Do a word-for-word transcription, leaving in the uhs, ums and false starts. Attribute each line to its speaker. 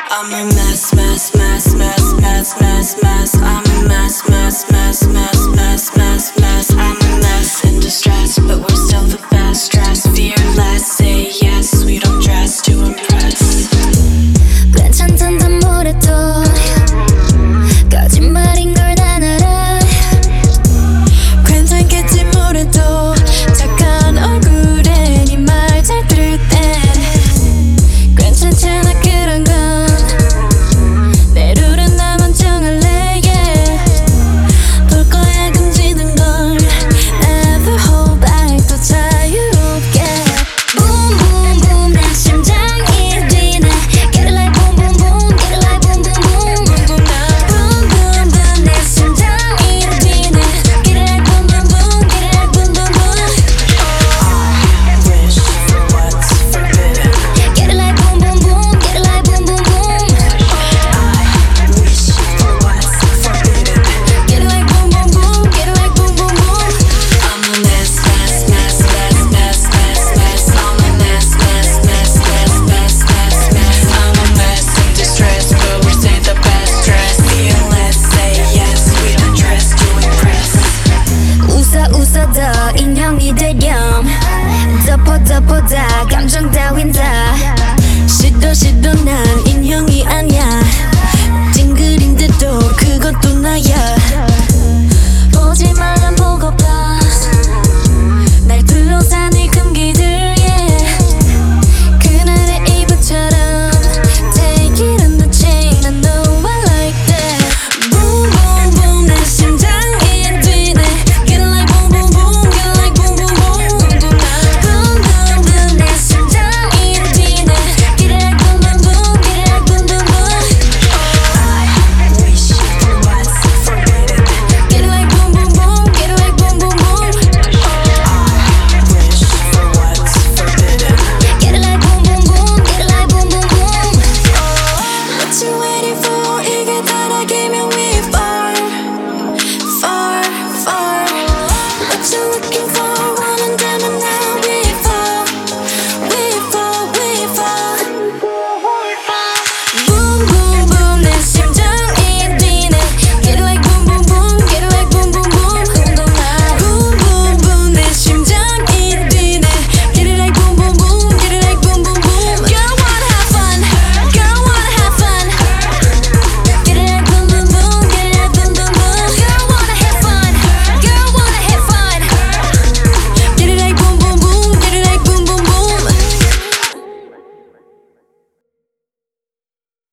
Speaker 1: I'm a mess, mess, mess, mess, mess, mess, mess. I'm a mess, mess, mess, mess, mess, mess, mess. I'm a mess in distress, but we're still the best. Dress fearless, say yes. We don't dress to impress.
Speaker 2: 괜찮단 단 뭐래도 거짓말인 걸 난 알아.
Speaker 1: 괜찮겠지 뭐래도 착한 얼굴에 네 말 잘 들을 땐 괜찮잖아 그런 건. 내 룰은 나만 정할래 yeah. 볼 거야 금지는 걸 Never hold back 더 자유롭게.
Speaker 2: Boom boom boom 내 심장이 뛰네. Get it like boom boom boom. Get it like boom boom boom.
Speaker 1: Boom boom
Speaker 2: boom boom 내 심장이 뛰네. Get it like boom boom boom. Get it like boom boom boom.
Speaker 1: I wish for what's forbidden.
Speaker 2: Get it like boom boom boom. Get it like boom boom boom.
Speaker 1: I wish for what's forbidden.
Speaker 2: Get it like boom boom boom. Get it like boom boom boom.
Speaker 1: I'm a mess, mess, mess, mess, mess, mess, mess. I'm a mess, mess, mess, mess, mess, mess, mess. I'm a mess in distress, but we say the best dress. Fearless, say yes. We don't dress to impress.
Speaker 2: 웃어 웃어 더 인형이 되렴. 덮어 덮어 다 감정 따윈 다.
Speaker 1: 싫어 싫어 난 인형이 아니야. 찡그린데도 그건 또 나야. 보지 말란 보고봐. 날 둘러싼